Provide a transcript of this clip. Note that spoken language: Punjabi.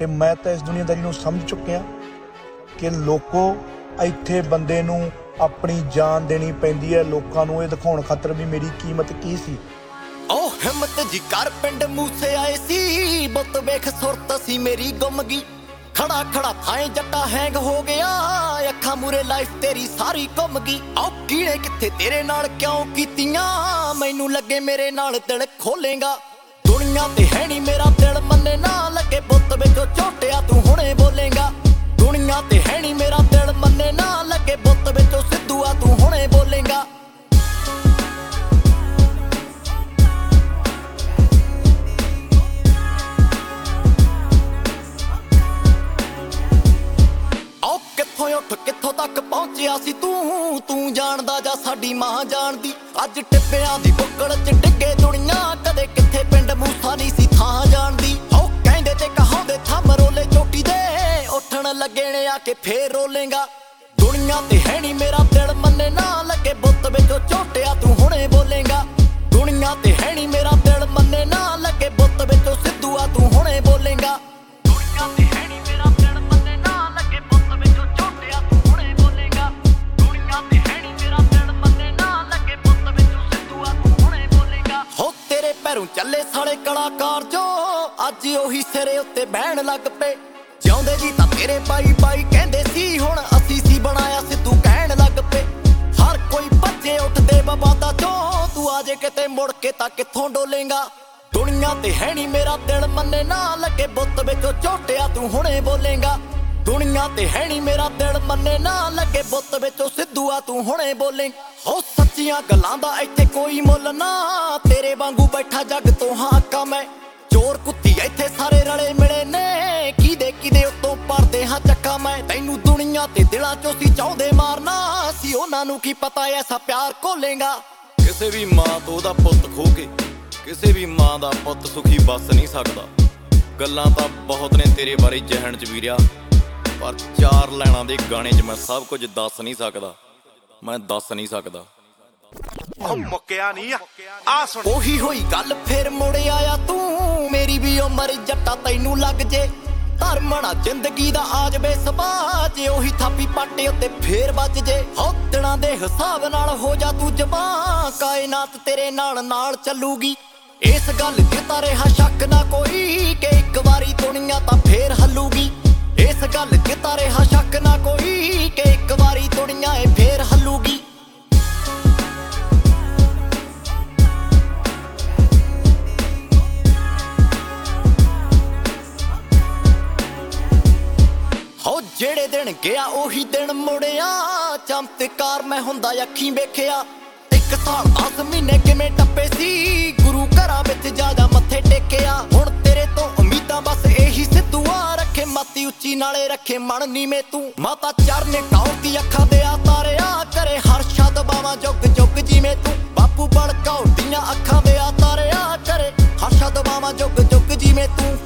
ਕਿ ਮੈਂ ਤਾਂ ਇਸ ਦੁਨੀਆਦਾਰੀ ਨੂੰ ਸਮਝ ਚੁੱਕਿਆ ਕਿ ਲੋਕੋ ਇੱਥੇ ਬੰਦੇ ਨੂੰ ਆਪਣੀ ਜਾਨ ਦੇਣੀ ਪੈਂਦੀ ਹੈ ਲੋਕਾਂ ਨੂੰ ਇਹ ਦਿਖਾਉਣ ਖਾਤਰ ਵੀ ਮੇਰੀ ਕੀਮਤ ਕੀ ਸੀ। ਓ ਹਿੰਮਤ ਜੀ ਕਰ ਪਿੰਡ ਮੂਸੇ ਆਏ ਸੀ, ਬੁੱਤ ਵੇਖ ਸੁਰਤ ਸੀ ਮੇਰੀ ਗੁੰਮ ਗਈ। ਖੜਾ ਖੜਾ ਥਾਂ ਜੱਟਾ ਹੈਂਗ ਹੋ ਗਿਆ, ਅੱਖਾਂ ਮੂਰੇ ਲਾਈਫ ਤੇਰੀ ਸਾਰੀ ਘੁੰਮ ਗਈ। ਓ ਕੀੜੇ ਕਿੱਥੇ ਤੇਰੇ ਨਾਲ ਕਿਉਂ ਕੀਤੀਆਂ, ਮੈਨੂੰ ਲੱਗੇ ਮੇਰੇ ਨਾਲ ਦਿਲ ਖੋਲੇਗਾ। ਦੁਨੀਆ ਤੇ ਹੈ ਨੀ ਮੇਰਾ ਦਿਲ ਮੰਨੇ ਨਾ ਲੱਗੇ, ਬੁੱਤ ਵਿੱਚੋਂ ਝੋਟਿਆ ਤੂੰ ਹੁਣੇ ਬੋਲੇਗਾ। ਦੁਨੀਆ ਤੇ ਹੈ ਨੀ ਮੇਰਾ ਦਿਲ ਮੰਨੇ ਨਾ ਲੱਗੇ, ਬੁੱਤ ਵਿੱਚੋਂ ਸਿੱਧੂਆ ਤੂੰ ਹੁਣੇ ਬੋਲੇਗਾ। ਉੱਠ ਕਿੱਥੋਂ ਤੱਕ ਪਹੁੰਚਿਆ ਸੀ ਤੂੰ ਜਾਣਦਾ ਜਾਂ ਸਾਡੀ ਮਾਂ ਜਾਣਦੀ। ਅੱਜ ਟਿੱਬਿਆਂ ਦੀ ਬੁੱਕਲ ਚ ਡਿੱਗੇ ਦੁਨੀਆ, ਕਦੇ ਕਿੱਥੇ ਪਿੰਡ ਮੂਸਾ ਨਹੀਂ ਸੀ ਥਾਂ ਜਾਣਦੀ। ਉਹ ਕਹਿੰਦੇ ਤੇ ਕਹਾਉਂਦੇ ਥੰਮ ਰੋਲੇ ਚੋਟੀ ਦੇ, ਉੱਠਣ ਲੱਗੇ ਨੇ ਆ ਕੇ ਫੇਰ ਰੋਲੇਗਾ। ਦੁਨੀਆ ਤੇ ਹੈ ਨੀ ਮੇਰਾ ਦਿਲ ਮੰਨੇ ਨਾ ਲੱਗੇ, ਬੁੱਤ ਵਿੱਚੋਂ ਝੋਟਿਆ ਤੂੰ ਹੁਣੇ ਬੋਲੇਗਾ। ਦੁਨੀਆ ਤੇ ਹੈ ਨੀ ਮੇਰਾ ਦਿਲ ਮੰਨੇ ਨਾ ਲੱਗੇ, ਬੁੱਤ ਵਿੱਚੋਂ ਸਿੱਧੂਆ ਤੂੰ ਹੁਣੇ ਬੋਲੇਗਾ। ਦੁਨੀਆ ਤੇ ਹੈ ਨੀ ਮੇਰਾ ਦਿਲ ਮੰਨੇ ਨਾ ਲੱਗੇ, ਬੁੱਤ ਵਿੱਚੋਂ ਝੋਟਿਆ ਤੂੰ ਹੁਣੇ ਬੋਲੇਗਾ। ਦੁਨੀਆ ਤੇ ਹੈ ਨੀ ਮੇਰਾ ਦਿਲ ਮੰਨੇ ਨਾ ਲੱਗੇ, ਬੁੱਤ ਵਿੱਚੋਂ ਸਿੱਧੂਆ ਤੂੰ ਹੁਣੇ ਬੋਲੇਗਾ। ਹੋ ਤੇਰੇ ਪੈਰੋਂ ਚੱਲੇ ਸਾਲੇ ਕਲਾਕਾਰ ਜੋ ਅੱਜ ਉਹੀ ਸਿਰੇ ਉੱਤੇ ਬਹਿਣ ਲੱਗ ਪਏ। ਜਿਉਂਦੇ ਜੀ ਤਾਂ ਤੇਰੇ ਬਾਈ ਬਾਈ ਕਹਿੰਦੇ ਸੀ, ਹੁਣ ਅਸੀਂ ਸੀ ਬਣਾਇਆ ਸਿੱਧੂ ਕਹਿਣ ਲੱਗ ਪਏ। ਹਰ ਕੋਈ ਭੱਜੇ ਉੱਠਦੇ ਬਬਾਦਾ ਚੋਂ, ਤੂੰ ਆਜੇ ਕਿਤੇ ਮੁੜ ਕੇ ਤਾਂ ਕਿੱਥੋਂ ਡੋਲੇਗਾ। ਦੁਨੀਆ ਤੇ ਹੈ ਨੀ ਮੇਰਾ ਦਿਲ ਮੰਨੇ ਨਾ ਲੱਗੇ, ਬੁੱਤ ਵਿੱਚੋਂ ਝੋਟਿਆ ਤੂੰ ਹੁਣੇ ਬੋਲੇਗਾ। ਦੁਨੀਆ ਤੇ ਹੈ ਨੀ ਮੇਰਾ ਦਿਲ ਮੰਨੇ ਨਾ ਲੱਗੇ, ਬੁੱਤ ਵਿੱਚੋਂ ਸਿੱਧੂਆ ਤੂੰ ਹੁਣੇ ਬੋਲੇਗਾ। ਹੋ ਸੱਚੀਆਂ ਗੱਲਾਂ ਦਾ ਇੱਥੇ ਕੋਈ ਮੁੱਲ ਨਾ, ਤੇਰੇ ਵਾਂਗੂ ਬੈਠਾ ਜੱਗ ਤੋਂ ਹਾਕਾ ਮੈਂ। ਚੋਰ ਕੁੱਤੀ ਇੱਥੇ ਸਾਰੇ ਰਲੇ ਮਿਲੇ ਨੇ, ਕਿਦੇ ਉੱਤੋਂ ਪਰਦੇ ਹਾਂ ਚੱਕਾ ਮੈਂ। ਤੈਨੂੰ ਦੁਨੀਆ ਤੇ ਦਿਲਾਂ ਚੋਂ ਸੀ ਚਾਹੁੰਦੇ ਮਾਰਨਾ, ਸੀ ਉਹਨਾਂ ਨੂੰ ਕੀ ਪਤਾ ਐਸਾ ਪਿਆਰ ਘੋਲੇਗਾ। ਕਿਸੇ ਵੀ ਮਾਂ ਤੋਂ ਉਹਦਾ ਪੁੱਤ ਖੋ ਕੇ ਕਿਸੇ ਵੀ ਮਾਂ ਦਾ ਪੁੱਤ ਸੁਖੀ ਬਸ ਨਹੀਂ ਸਕਦਾ। ਗੱਲਾਂ ਤਾਂ ਬਹੁਤ ਨੇ ਤੇਰੇ ਬਾਰੇ ਜਹਨ ਚ ਵੀਰਿਆ, ਪਰ 4 ਲਾਈਨਾਂ ਦੇ ਗਾਣੇ 'ਚ ਮੈਂ ਸਭ ਕੁਝ ਦੱਸ ਨਹੀਂ ਸਕਦਾ। ਮੈਂ ਦੱਸ ਨਹੀਂ ਸਕਦਾ। ਮੁੱਕਿਆ ਨਹੀਂ ਆ ਸੁਣ ਉਹੀ ਹੋਈ ਗੱਲ ਫੇਰ ਮੁੜ ਆਇਆ ਤੂੰ, ਮੇਰੀ ਵੀ ਉਮਰ ਜੱਟਾ ਤੈਨੂੰ ਲੱਗ ਜੇ। ਧਰਮਣਾ ਜ਼ਿੰਦਗੀ ਦਾ ਆ ਜਵੇ ਸਭਾ, ਜੇ ਉਹੀ ਥਾਪੀ ਪਾਟੇ ਉੱਤੇ ਫੇਰ ਵੱਜ ਜੇ। ਦਿਨਾਂ ਦੇ ਹਿਸਾਬ ਨਾਲ ਹੋ ਜਾ ਤੂੰ ਜਵਾਂ, ਕਾਇਨਾਤ ਤੇਰੇ ਨਾਲ ਨਾਲ ਚੱਲੂਗੀ। ਇਸ ਗੱਲ ਤੇ ਤਾਂ ਰਿਹਾ ਸ਼ੱਕ ਨਾ ਕੋਈ, ਕਿ ਇੱਕ ਵਾਰੀ ਦੁਨੀਆ ਤਾਂ ਫੇਰ ਹੱਲੂਗੀ। ਇਸ ਗੱਲ ਤੇ ਤਾਂ ਰਿਹਾ ਸ਼ੱਕ ਨਾ ਕੋਈ, ਕਿ ਇੱਕ ਵਾਰੀ ਦੁਨੀਆ ਏ ਫੇਰ ਹੱਲੂਗੀ। ਹੋ ਜਿਹੜੇ ਦਿਨ ਗਿਆ ਉਹੀ ਦਿਨ ਮੁੜਿਆ, ਚਮਤਕਾਰ ਮੈਂ ਹੁੰਦਾ ਅੱਖੀਂ ਵੇਖਿਆ। 1 ਸਾਲ 10 ਮਹੀਨੇ ਕਿਵੇਂ ਟੱਪੇ ਸੀ, ਗੁਰੂ ਘਰਾਂ ਵਿੱਚ ਜਾ ਮੱਥੇ ਟੇਕਿਆ। ਹੁਣ ਤੇਰੇ ਤੋਂ ਉਮੀਦਾਂ ਬਸ ਇਹੀ ਸਿੱਧੂਆ, ਰੱਖੇ ਮਾਤੀ ਉੱਚੀ ਨਾਲੇ ਰੱਖੇ ਮਨ ਨੀਵੇਂ ਤੂੰ। ਮਾਤਾ ਚਰਨੇ ਕੌਰ ਦੀ ਅੱਖਾਂ ਦੇ ਆ ਤਾਰਿਆ ਕਰੇ, ਹਰਸ਼ਾ ਦਬਾਵਾਂ ਜੁਗ ਜੁਗ ਜਿਵੇਂ ਤੂੰ। ਬਾਪੂ ਬਲਕੌਰ ਦੀਆਂ ਅੱਖਾਂ ਦੇ ਆ ਤਾਰਿਆ ਕਰੇ, ਹਰਸ਼ਾ ਦਬਾਵਾਂ ਜੁਗ ਜੁਗ ਜਿਵੇਂ ਤੂੰ।